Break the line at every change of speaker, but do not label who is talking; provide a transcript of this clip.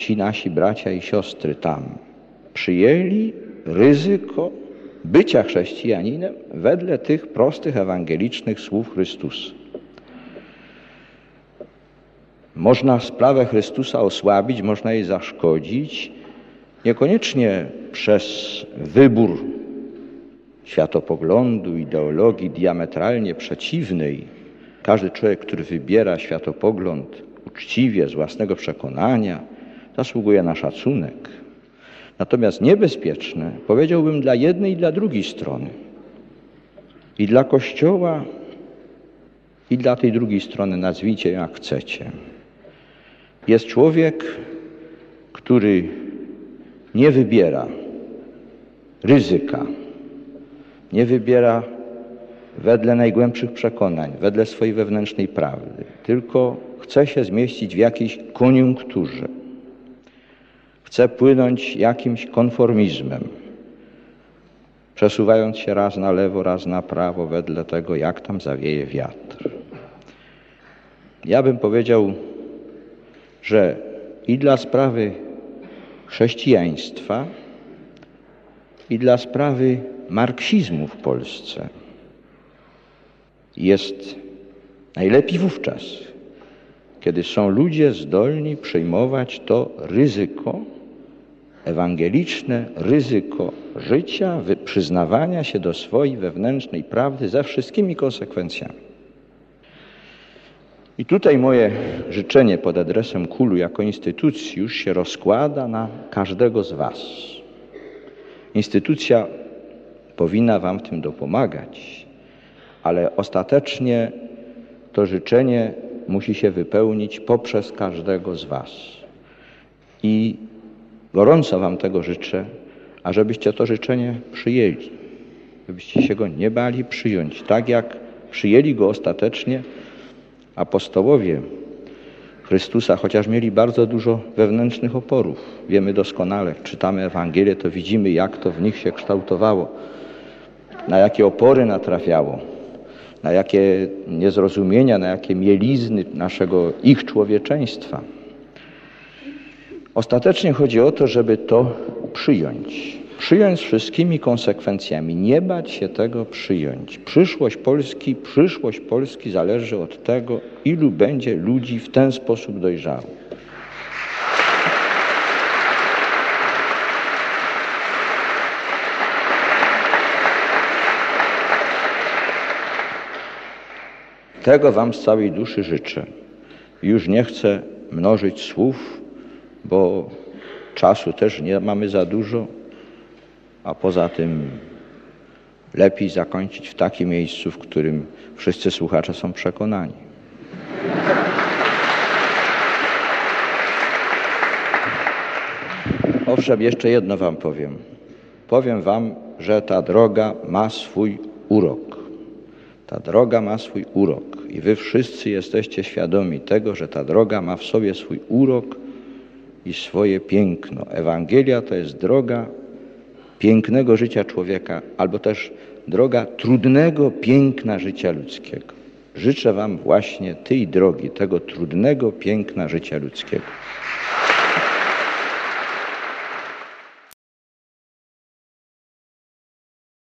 ci nasi bracia i siostry tam przyjęli ryzyko bycia chrześcijaninem wedle tych prostych, ewangelicznych słów Chrystusa. Można sprawę Chrystusa osłabić, można jej zaszkodzić, niekoniecznie przez wybór światopoglądu, ideologii diametralnie przeciwnej. Każdy człowiek, który wybiera światopogląd uczciwie, z własnego przekonania, zasługuje na szacunek. Natomiast niebezpieczne, powiedziałbym, dla jednej i dla drugiej strony. I dla Kościoła, i dla tej drugiej strony, nazwijcie ją jak chcecie. Jest człowiek, który nie wybiera ryzyka, nie wybiera wedle najgłębszych przekonań, wedle swojej wewnętrznej prawdy, tylko chce się zmieścić w jakiejś koniunkturze. Chce płynąć jakimś konformizmem, przesuwając się raz na lewo, raz na prawo, wedle tego, jak tam zawieje wiatr. Ja bym powiedział, że i dla sprawy chrześcijaństwa, i dla sprawy marksizmu w Polsce jest najlepiej wówczas, kiedy są ludzie zdolni przyjmować to ryzyko, ewangeliczne ryzyko życia, przyznawania się do swojej wewnętrznej prawdy ze wszystkimi konsekwencjami. I tutaj moje życzenie pod adresem KUL-u jako instytucji już się rozkłada na każdego z was. Instytucja powinna wam w tym dopomagać, ale ostatecznie to życzenie musi się wypełnić poprzez każdego z was. I gorąco wam tego życzę, ażebyście to życzenie przyjęli, żebyście się go nie bali przyjąć, tak jak przyjęli go ostatecznie apostołowie Chrystusa, chociaż mieli bardzo dużo wewnętrznych oporów. Wiemy doskonale, czytamy Ewangelię, to widzimy, jak to w nich się kształtowało, na jakie opory natrafiało, na jakie niezrozumienia, na jakie mielizny ich człowieczeństwa. Ostatecznie chodzi o to, żeby to przyjąć z wszystkimi konsekwencjami, nie bać się tego przyjąć. Przyszłość Polski zależy od tego, ilu będzie ludzi w ten sposób dojrzałych. Tego wam z całej duszy życzę. Już nie chcę mnożyć słów, bo czasu też nie mamy za dużo, a poza tym lepiej zakończyć w takim miejscu, w którym wszyscy słuchacze są przekonani. Owszem, jeszcze jedno wam powiem. Powiem wam, że ta droga ma swój urok. Ta droga ma swój urok i wy wszyscy jesteście świadomi tego, że ta droga ma w sobie swój urok i swoje piękno. Ewangelia to jest droga pięknego życia człowieka, albo też droga trudnego piękna życia ludzkiego. Życzę wam właśnie tej drogi, tego trudnego piękna życia ludzkiego.